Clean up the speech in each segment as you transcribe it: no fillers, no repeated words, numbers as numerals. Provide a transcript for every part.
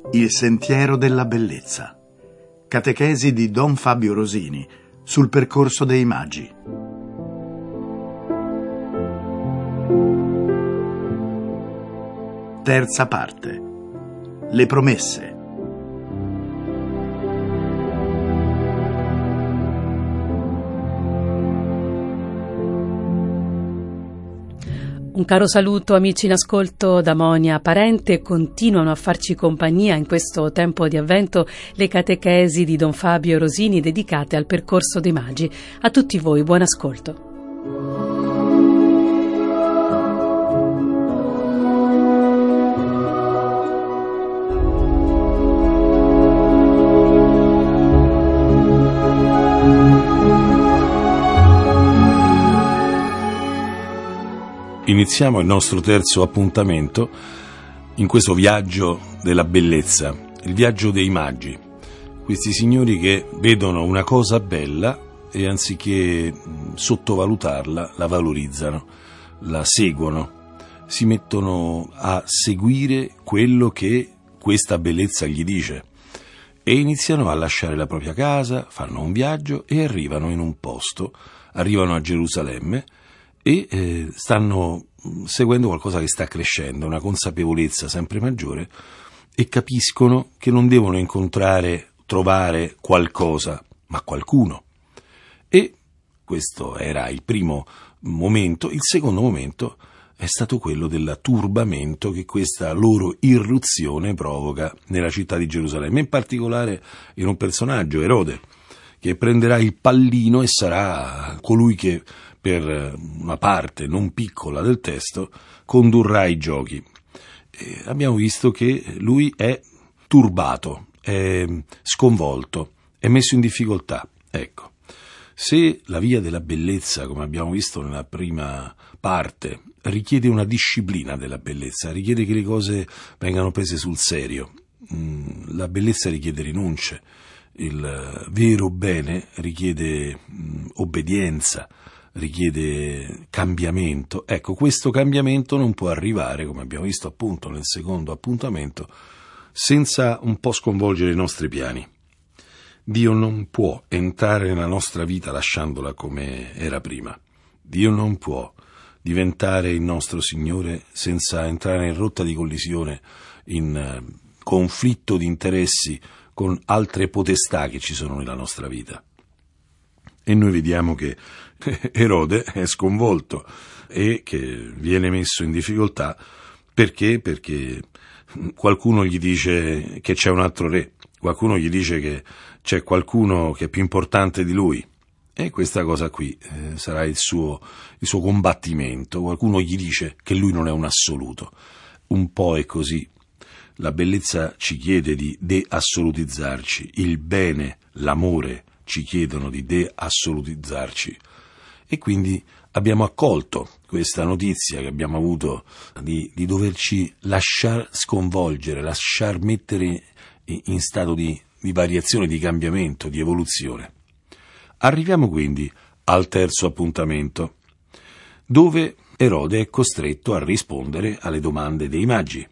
Il sentiero della bellezza. Catechesi di Don Fabio Rosini sul percorso dei magi. Terza parte. Le promesse. Un caro saluto amici in ascolto da Monia Parente. Continuano a farci compagnia in questo tempo di avvento le catechesi di Don Fabio Rosini dedicate al percorso dei magi. A tutti voi buon ascolto. Iniziamo il nostro terzo appuntamento in questo viaggio della bellezza, il viaggio dei magi. Questi signori che vedono una cosa bella e anziché sottovalutarla, la valorizzano, la seguono, si mettono a seguire quello che questa bellezza gli dice e iniziano a lasciare la propria casa, fanno un viaggio e arrivano in un posto, arrivano a Gerusalemme e stanno seguendo qualcosa che sta crescendo, una consapevolezza sempre maggiore, e capiscono che non devono trovare qualcosa, ma qualcuno. E questo era il primo momento. Il secondo momento è stato quello del turbamento che questa loro irruzione provoca nella città di Gerusalemme, in particolare in un personaggio, Erode, che prenderà il pallino e sarà colui che per una parte non piccola del testo condurrà i giochi. E abbiamo visto che lui è turbato, è sconvolto, è messo in difficoltà. Ecco, se la via della bellezza, come abbiamo visto nella prima parte, richiede una disciplina della bellezza, richiede che le cose vengano prese sul serio, la bellezza richiede rinunce, il vero bene richiede obbedienza, richiede cambiamento. Ecco, questo cambiamento non può arrivare, come abbiamo visto appunto nel secondo appuntamento, senza un po' sconvolgere i nostri piani. Dio non può entrare nella nostra vita lasciandola come era prima. Dio non può diventare il nostro Signore senza entrare in rotta di collisione, in conflitto di interessi con altre potestà che ci sono nella nostra vita. E noi vediamo che Erode è sconvolto e che viene messo in difficoltà perché qualcuno gli dice che c'è un altro re, qualcuno gli dice che c'è qualcuno che è più importante di lui, e questa cosa qui sarà il suo combattimento. Qualcuno gli dice che lui non è un assoluto. Un po' è così. La bellezza ci chiede di deassolutizzarci, il bene, l'amore ci chiedono di deassolutizzarci, e quindi abbiamo accolto questa notizia che abbiamo avuto di doverci lasciar sconvolgere, lasciar mettere in stato di variazione, di cambiamento, di evoluzione. Arriviamo quindi al terzo appuntamento, dove Erode è costretto a rispondere alle domande dei magi.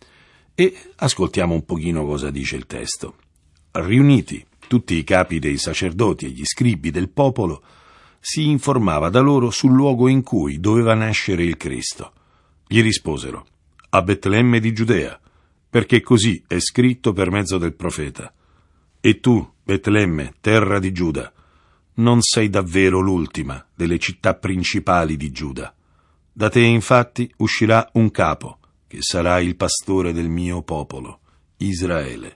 E ascoltiamo un pochino cosa dice il testo. Riuniti tutti i capi dei sacerdoti e gli scribi del popolo, si informava da loro sul luogo in cui doveva nascere il Cristo. Gli risposero: a Betlemme di Giudea, perché così è scritto per mezzo del profeta. E tu, Betlemme, terra di Giuda, non sei davvero l'ultima delle città principali di Giuda. Da te infatti uscirà un capo, che sarà il pastore del mio popolo, Israele.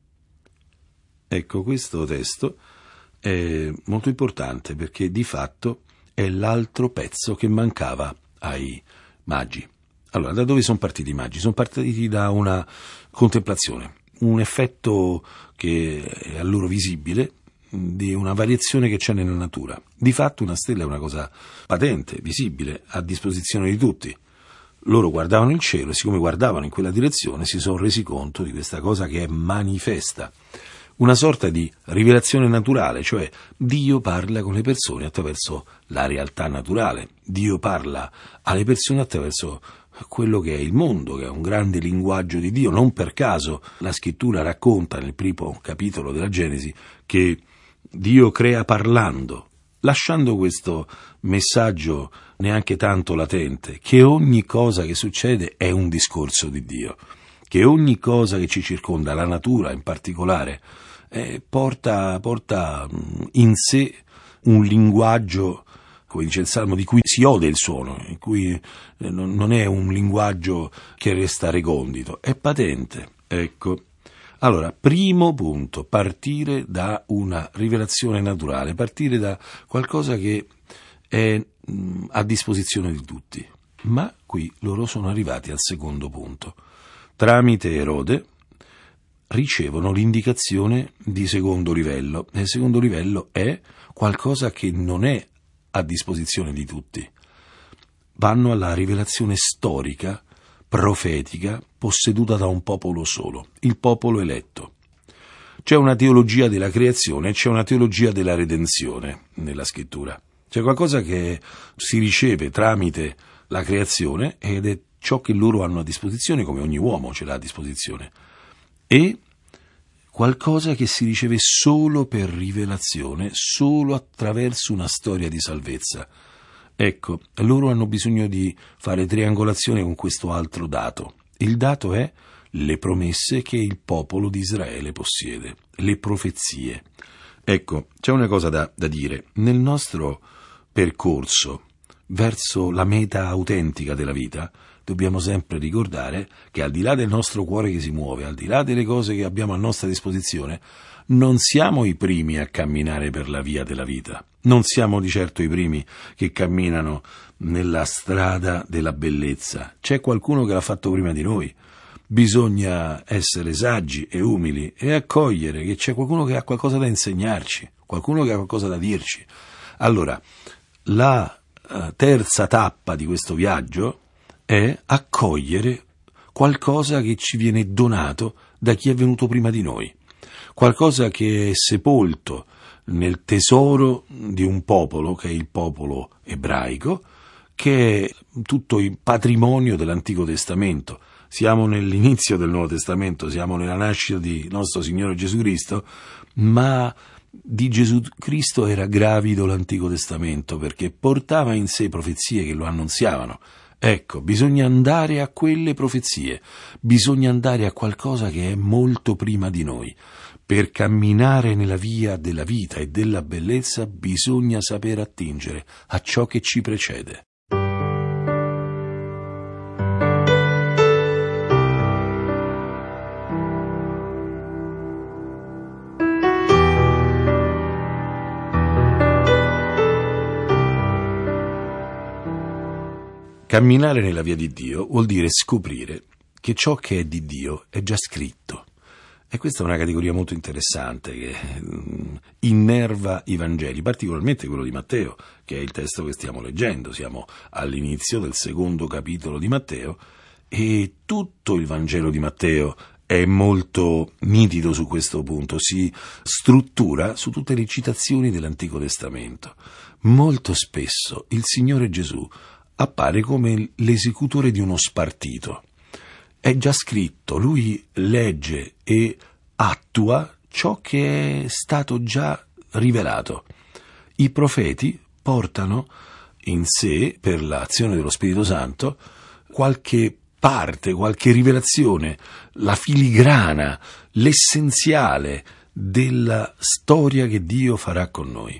Ecco, questo testo è molto importante perché di fatto è l'altro pezzo che mancava ai magi. Allora, da dove sono partiti i magi? Sono partiti da una contemplazione, un effetto che è a loro visibile di una variazione che c'è nella natura. Di fatto una stella è una cosa patente, visibile, a disposizione di tutti. Loro guardavano il cielo e siccome guardavano in quella direzione si sono resi conto di questa cosa che è manifesta. Una sorta di rivelazione naturale, cioè Dio parla con le persone attraverso la realtà naturale, Dio parla alle persone attraverso quello che è il mondo, che è un grande linguaggio di Dio. Non per caso la scrittura racconta nel primo capitolo della Genesi che Dio crea parlando, lasciando questo messaggio neanche tanto latente, che ogni cosa che succede è un discorso di Dio, che ogni cosa che ci circonda, la natura in particolare, porta in sé un linguaggio, come dice il Salmo, di cui si ode il suono, in cui non è un linguaggio che resta recondito, è patente. Ecco. Allora, primo punto, partire da una rivelazione naturale, partire da qualcosa che è a disposizione di tutti. Ma qui loro sono arrivati al secondo punto. Tramite Erode ricevono l'indicazione di secondo livello, e il secondo livello è qualcosa che non è a disposizione di tutti. Vanno alla rivelazione storica, profetica, posseduta da un popolo solo, il popolo eletto. C'è una teologia della creazione, c'è una teologia della redenzione nella scrittura. C'è qualcosa che si riceve tramite la creazione ed è ciò che loro hanno a disposizione, come ogni uomo ce l'ha a disposizione, e qualcosa che si riceve solo per rivelazione, solo attraverso una storia di salvezza. Ecco, loro hanno bisogno di fare triangolazione con questo altro dato. Il dato è le promesse che il popolo di Israele possiede, le profezie. Ecco, c'è una cosa da dire. Nel nostro percorso verso la meta autentica della vita, dobbiamo sempre ricordare che al di là del nostro cuore che si muove, al di là delle cose che abbiamo a nostra disposizione, non siamo i primi a camminare per la via della vita. Non siamo di certo i primi che camminano nella strada della bellezza. C'è qualcuno che l'ha fatto prima di noi. Bisogna essere saggi e umili e accogliere che c'è qualcuno che ha qualcosa da insegnarci, qualcuno che ha qualcosa da dirci. Allora, la terza tappa di questo viaggio è accogliere qualcosa che ci viene donato da chi è venuto prima di noi, qualcosa che è sepolto nel tesoro di un popolo, che è il popolo ebraico, che è tutto il patrimonio dell'Antico Testamento. Siamo nell'inizio del Nuovo Testamento, siamo nella nascita di nostro Signore Gesù Cristo, ma di Gesù Cristo era gravido l'Antico Testamento perché portava in sé profezie che lo annunziavano. Ecco, bisogna andare a quelle profezie, bisogna andare a qualcosa che è molto prima di noi. Per camminare nella via della vita e della bellezza bisogna saper attingere a ciò che ci precede. Camminare nella via di Dio vuol dire scoprire che ciò che è di Dio è già scritto. E questa è una categoria molto interessante che innerva i Vangeli, particolarmente quello di Matteo, che è il testo che stiamo leggendo. Siamo all'inizio del secondo capitolo di Matteo e tutto il Vangelo di Matteo è molto nitido su questo punto, si struttura su tutte le citazioni dell'Antico Testamento. Molto spesso il Signore Gesù appare come l'esecutore di uno spartito. È già scritto, lui legge e attua ciò che è stato già rivelato. I profeti portano in sé, per l'azione dello Spirito Santo, qualche parte, qualche rivelazione, la filigrana, l'essenziale della storia che Dio farà con noi.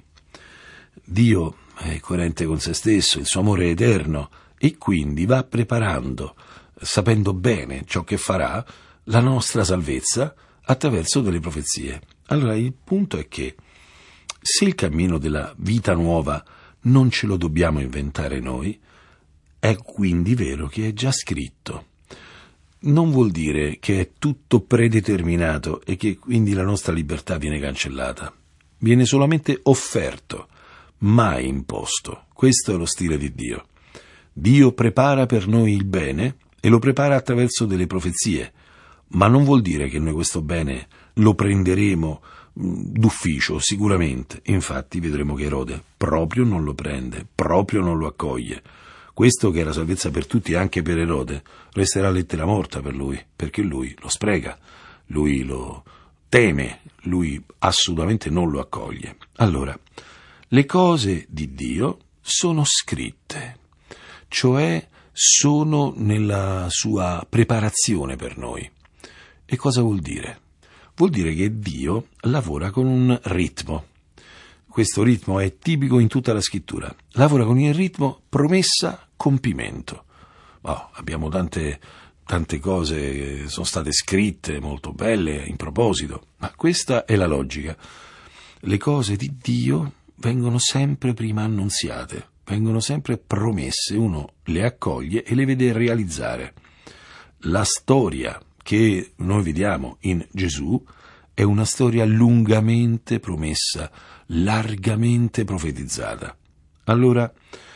Dio è coerente con se stesso, il suo amore è eterno e quindi va preparando, sapendo bene ciò che farà, la nostra salvezza attraverso delle profezie. Allora il punto è che se il cammino della vita nuova non ce lo dobbiamo inventare noi, è quindi vero che è già scritto. Non vuol dire che è tutto predeterminato e che quindi la nostra libertà viene cancellata. Viene solamente offerto, mai imposto. Questo è lo stile di Dio. Dio prepara per noi il bene e lo prepara attraverso delle profezie, ma non vuol dire che noi questo bene lo prenderemo d'ufficio, sicuramente. Infatti vedremo che Erode proprio non lo prende, proprio non lo accoglie. Questo, che era salvezza per tutti, anche per Erode, resterà lettera morta per lui, perché lui lo spreca, lui lo teme, lui assolutamente non lo accoglie. Allora, le cose di Dio sono scritte, cioè sono nella sua preparazione per noi. E cosa vuol dire? Vuol dire che Dio lavora con un ritmo. Questo ritmo è tipico in tutta la scrittura. Lavora con il ritmo promessa-compimento. Abbiamo tante cose che sono state scritte, molto belle, in proposito, ma questa è la logica. Le cose di Dio vengono sempre prima annunziate, vengono sempre promesse, uno le accoglie e le vede realizzare. La storia che noi vediamo in Gesù è una storia lungamente promessa, largamente profetizzata. Allora,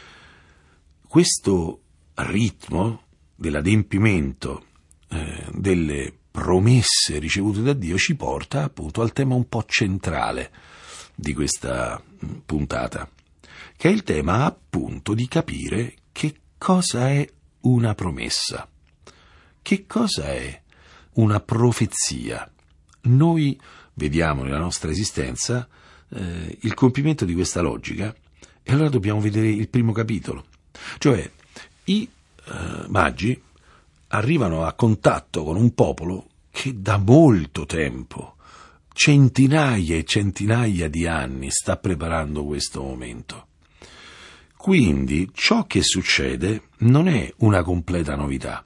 questo ritmo dell'adempimento delle promesse ricevute da Dio ci porta appunto al tema un po' centrale di questa puntata, che è il tema appunto di capire che cosa è una promessa, che cosa è una profezia. Noi vediamo nella nostra esistenza il compimento di questa logica e allora dobbiamo vedere il primo capitolo, cioè i magi arrivano a contatto con un popolo che da molto tempo, centinaia e centinaia di anni, sta preparando questo momento. Quindi ciò che succede non è una completa novità.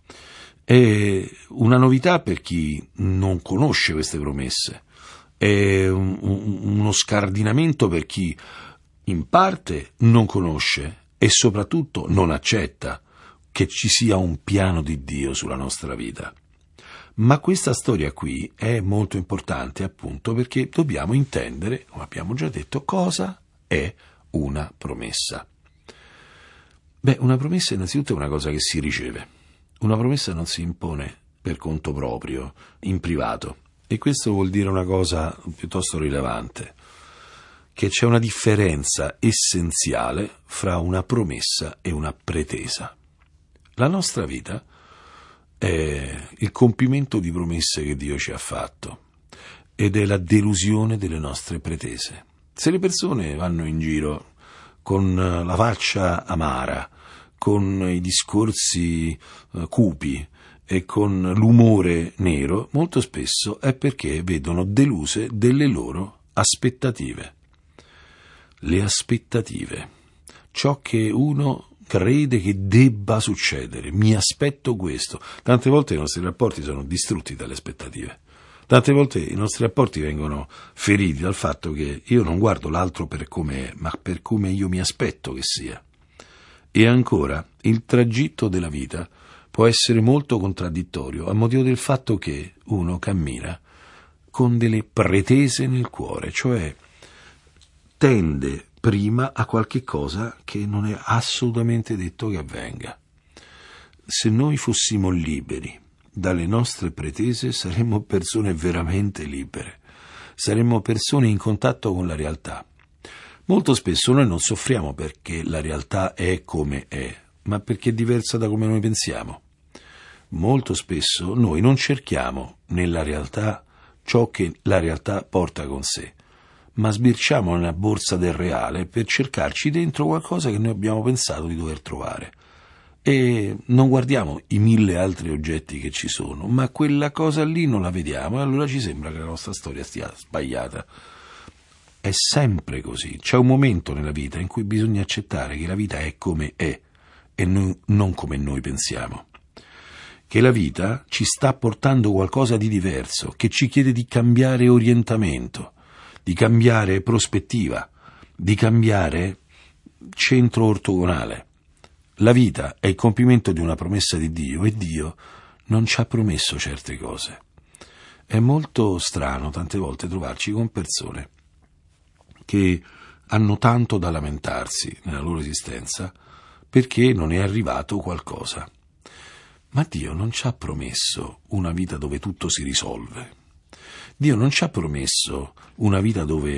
È una novità per chi non conosce queste promesse, è uno scardinamento per chi in parte non conosce e soprattutto non accetta che ci sia un piano di Dio sulla nostra vita. Ma questa storia qui è molto importante appunto perché dobbiamo intendere, come abbiamo già detto, cosa è una promessa. Una promessa innanzitutto è una cosa che si riceve. Una promessa non si impone per conto proprio, in privato. E questo vuol dire una cosa piuttosto rilevante, che c'è una differenza essenziale fra una promessa e una pretesa. La nostra vita è il compimento di promesse che Dio ci ha fatto ed è la delusione delle nostre pretese. Se le persone vanno in giro con la faccia amara, con i discorsi cupi e con l'umore nero, molto spesso è perché vedono deluse delle loro aspettative. Le aspettative, ciò che uno crede che debba succedere, mi aspetto questo. Tante volte i nostri rapporti sono distrutti dalle aspettative. Tante volte i nostri rapporti vengono feriti dal fatto che io non guardo l'altro per come è, ma per come io mi aspetto che sia. E ancora, il tragitto della vita può essere molto contraddittorio a motivo del fatto che uno cammina con delle pretese nel cuore, cioè tende prima a qualche cosa che non è assolutamente detto che avvenga. Se noi fossimo liberi dalle nostre pretese, saremmo persone veramente libere, saremmo persone in contatto con la realtà. Molto spesso noi non soffriamo perché la realtà è come è, ma perché è diversa da come noi pensiamo. Molto spesso noi non cerchiamo nella realtà ciò che la realtà porta con sé, ma sbirciamo nella borsa del reale per cercarci dentro qualcosa che noi abbiamo pensato di dover trovare. E non guardiamo i 1000 altri oggetti che ci sono, ma quella cosa lì non la vediamo e allora ci sembra che la nostra storia stia sbagliata. È sempre così. C'è un momento nella vita in cui bisogna accettare che la vita è come è e non come noi pensiamo. Che la vita ci sta portando qualcosa di diverso, che ci chiede di cambiare orientamento, di cambiare prospettiva, di cambiare centro ortogonale. La vita è il compimento di una promessa di Dio e Dio non ci ha promesso certe cose. È molto strano tante volte trovarci con persone che hanno tanto da lamentarsi nella loro esistenza perché non è arrivato qualcosa. Ma Dio non ci ha promesso una vita dove tutto si risolve. Dio non ci ha promesso una vita dove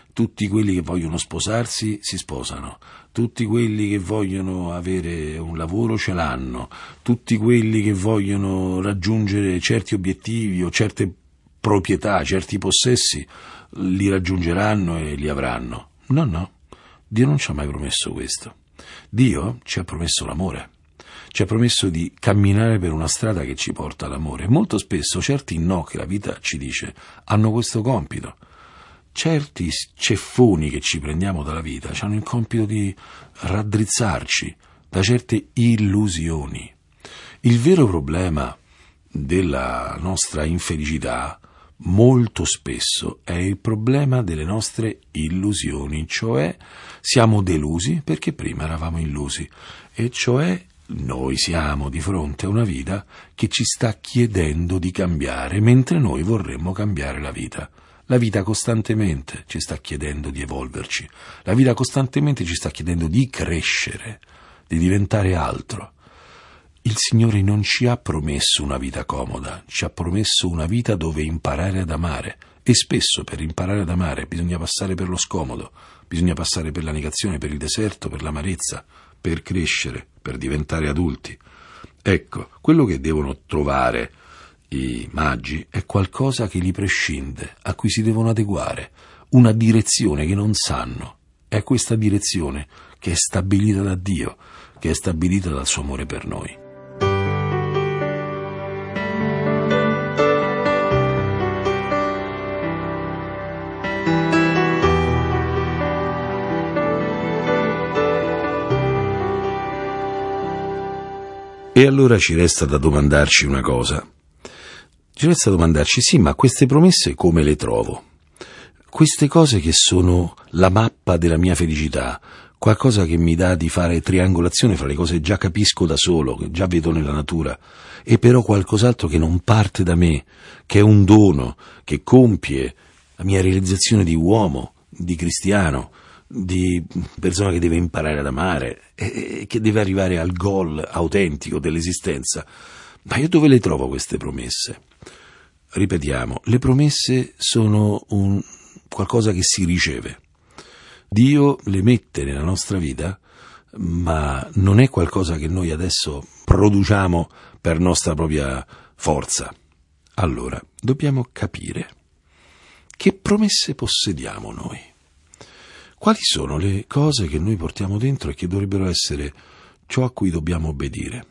tutti quelli che vogliono sposarsi si sposano, tutti quelli che vogliono avere un lavoro ce l'hanno, tutti quelli che vogliono raggiungere certi obiettivi o certe proprietà, certi possessi, li raggiungeranno e li avranno. No, Dio non ci ha mai promesso questo. Dio ci ha promesso l'amore. Ci ha promesso di camminare per una strada che ci porta all'amore. Molto spesso certi no che la vita ci dice hanno questo compito. Certi ceffoni che ci prendiamo dalla vita hanno il compito di raddrizzarci da certe illusioni. Il vero problema della nostra infelicità molto spesso è il problema delle nostre illusioni, cioè siamo delusi perché prima eravamo illusi, e cioè noi siamo di fronte a una vita che ci sta chiedendo di cambiare, mentre noi vorremmo cambiare la vita. La vita costantemente ci sta chiedendo di evolverci, la vita costantemente ci sta chiedendo di crescere, di diventare altro. Il Signore non ci ha promesso una vita comoda, ci ha promesso una vita dove imparare ad amare, e spesso per imparare ad amare bisogna passare per lo scomodo, bisogna passare per la negazione, per il deserto, per l'amarezza, per crescere, per diventare adulti. Ecco, quello che devono trovare i magi è qualcosa che li prescinde, a cui si devono adeguare, una direzione che non sanno. È questa direzione che è stabilita da Dio, che è stabilita dal suo amore per noi. E allora ci resta da domandarci una cosa. Ci resta da domandarci, sì, ma queste promesse come le trovo? Queste cose che sono la mappa della mia felicità, qualcosa che mi dà di fare triangolazione fra le cose che già capisco da solo, che già vedo nella natura, e però qualcos'altro che non parte da me, che è un dono, che compie la mia realizzazione di uomo, di cristiano, di persona che deve imparare ad amare e che deve arrivare al goal autentico dell'esistenza. Ma io dove le trovo queste promesse? Ripetiamo, le promesse sono qualcosa che si riceve. Dio le mette nella nostra vita, ma non è qualcosa che noi adesso produciamo per nostra propria forza. Allora, dobbiamo capire che promesse possediamo noi. Quali sono le cose che noi portiamo dentro e che dovrebbero essere ciò a cui dobbiamo obbedire?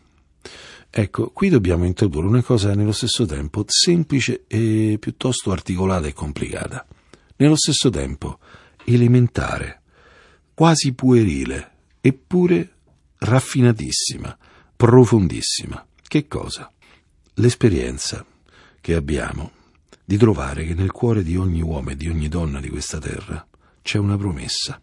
Ecco, qui dobbiamo introdurre una cosa nello stesso tempo semplice e piuttosto articolata e complicata. Nello stesso tempo elementare, quasi puerile, eppure raffinatissima, profondissima. Che cosa? L'esperienza che abbiamo di trovare che nel cuore di ogni uomo e di ogni donna di questa terra c'è una promessa,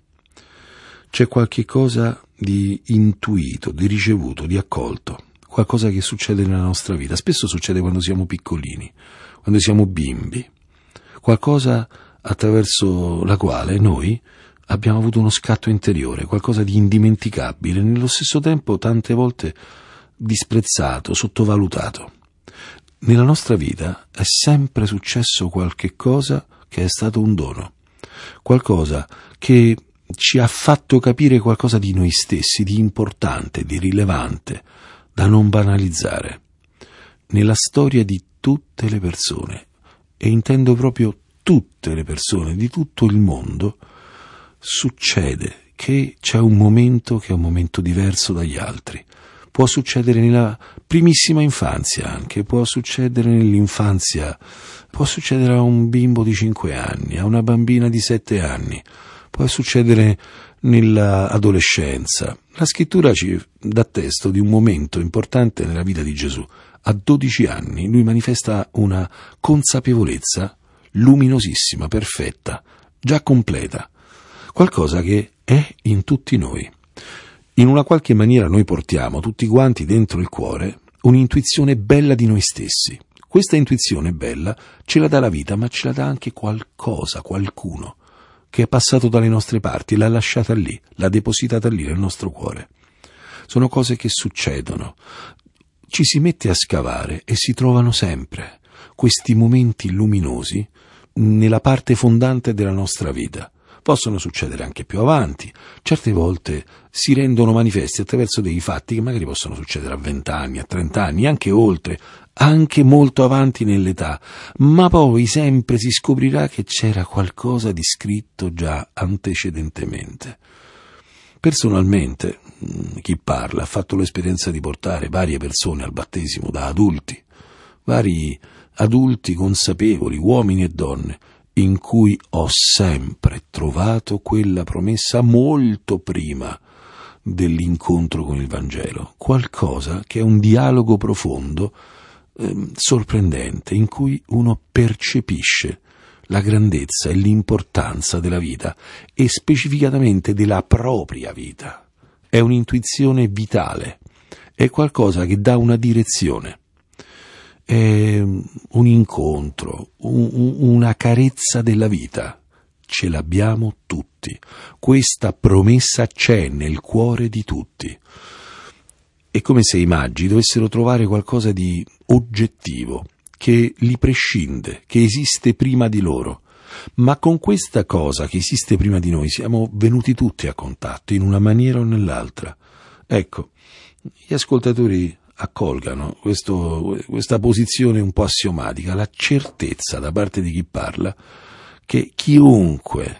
c'è qualche cosa di intuito, di ricevuto, di accolto, qualcosa che succede nella nostra vita. Spesso succede quando siamo piccolini, quando siamo bimbi, qualcosa attraverso la quale noi abbiamo avuto uno scatto interiore, qualcosa di indimenticabile, nello stesso tempo tante volte disprezzato, sottovalutato. Nella nostra vita è sempre successo qualche cosa che è stato un dono, qualcosa che ci ha fatto capire qualcosa di noi stessi, di importante, di rilevante, da non banalizzare. Nella storia di tutte le persone, e intendo proprio tutte le persone di tutto il mondo, succede che c'è un momento che è un momento diverso dagli altri. Può succedere nella primissima infanzia anche, può succedere nell'infanzia, può succedere a un bimbo di 5 anni, a una bambina di 7 anni, può succedere nell'adolescenza. La scrittura ci dà testo di un momento importante nella vita di Gesù. A 12 anni lui manifesta una consapevolezza luminosissima, perfetta, già completa, qualcosa che è in tutti noi. In una qualche maniera noi portiamo tutti quanti dentro il cuore un'intuizione bella di noi stessi. Questa intuizione bella ce la dà la vita, ma ce la dà anche qualcosa, qualcuno, che è passato dalle nostre parti e l'ha lasciata lì, l'ha depositata lì nel nostro cuore. Sono cose che succedono. Ci si mette a scavare e si trovano sempre questi momenti luminosi nella parte fondante della nostra vita. possono succedere anche più avanti, certe volte si rendono manifesti attraverso dei fatti che magari possono succedere a 20 anni, a 30 anni, anche oltre, anche molto avanti nell'età, ma poi sempre si scoprirà che c'era qualcosa di scritto già antecedentemente. Personalmente, chi parla ha fatto l'esperienza di portare varie persone al battesimo da adulti, vari adulti consapevoli, uomini e donne, in cui ho sempre trovato quella promessa molto prima dell'incontro con il Vangelo, qualcosa che è un dialogo profondo, sorprendente, in cui uno percepisce la grandezza e l'importanza della vita e specificatamente della propria vita. È un'intuizione vitale, è qualcosa che dà una direzione. È un incontro, una carezza della vita. Ce l'abbiamo tutti. Questa promessa c'è nel cuore di tutti. È come se i magi dovessero trovare qualcosa di oggettivo, che li prescinde, che esiste prima di loro. Ma con questa cosa che esiste prima di noi siamo venuti tutti a contatto, in una maniera o nell'altra. Ecco, gli ascoltatori accolgano questa posizione un po' assiomatica, la certezza da parte di chi parla che chiunque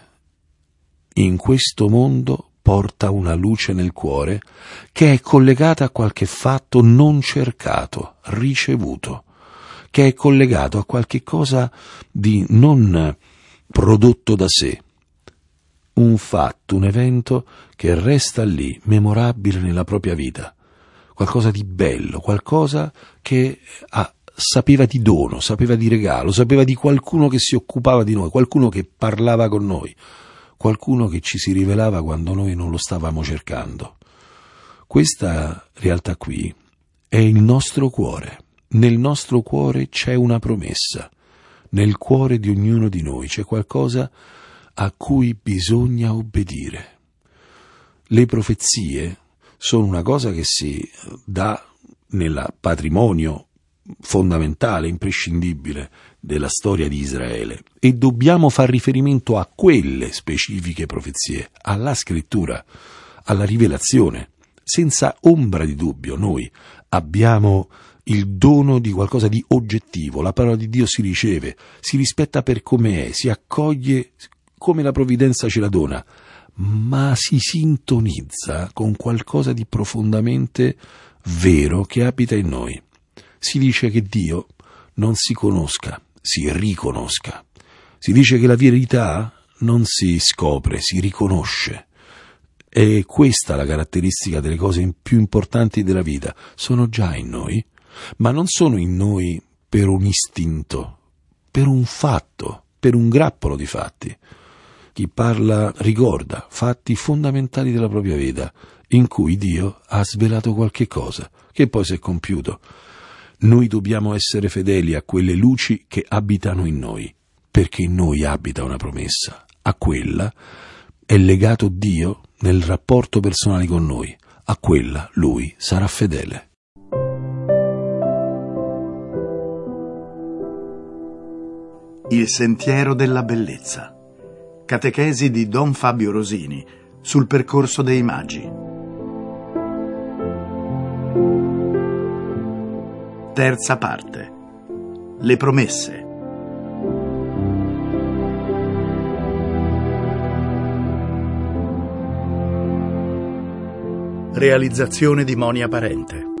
in questo mondo porta una luce nel cuore che è collegata a qualche fatto non cercato, ricevuto, che è collegato a qualche cosa di non prodotto da sé, un fatto, un evento che resta lì, memorabile nella propria vita, qualcosa di bello, qualcosa che sapeva di dono, sapeva di regalo, sapeva di qualcuno che si occupava di noi, qualcuno che parlava con noi, qualcuno che ci si rivelava quando noi non lo stavamo cercando. Questa realtà qui è il nostro cuore. Nel nostro cuore c'è una promessa. Nel cuore di ognuno di noi c'è qualcosa a cui bisogna obbedire. Le profezie sono una cosa che si dà nel patrimonio fondamentale, imprescindibile della storia di Israele, e dobbiamo far riferimento a quelle specifiche profezie, alla scrittura, alla rivelazione. Senza ombra di dubbio noi abbiamo il dono di qualcosa di oggettivo, la parola di Dio si riceve, si rispetta per come è, si accoglie come la provvidenza ce la dona, ma si sintonizza con qualcosa di profondamente vero che abita in noi. Si dice che Dio non si conosca, si riconosca. Si dice che la verità non si scopre, si riconosce. E questa è la caratteristica delle cose più importanti della vita. Sono già in noi, ma non sono in noi per un istinto, per un fatto, per un grappolo di fatti. Chi parla ricorda fatti fondamentali della propria vita, in cui Dio ha svelato qualche cosa, che poi si è compiuto. Noi dobbiamo essere fedeli a quelle luci che abitano in noi, perché in noi abita una promessa. A quella è legato Dio nel rapporto personale con noi. A quella Lui sarà fedele. Il sentiero della bellezza. Catechesi di Don Fabio Rosini sul percorso dei magi. Terza parte. Le promesse. Realizzazione di Monia Parente.